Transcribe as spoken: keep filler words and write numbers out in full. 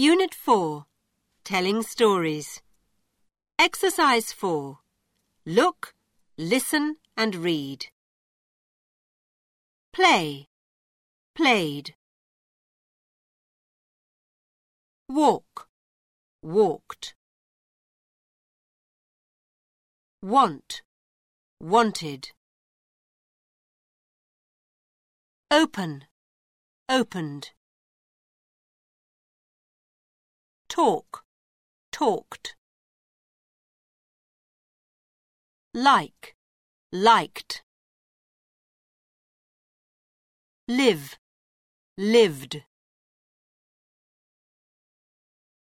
Unit four. Telling stories. Exercise four. Look, listen and read. Play. Played. Walk. Walked. Want. Wanted. Open. Opened. Talk. Talked. Like. Liked. Live. Lived.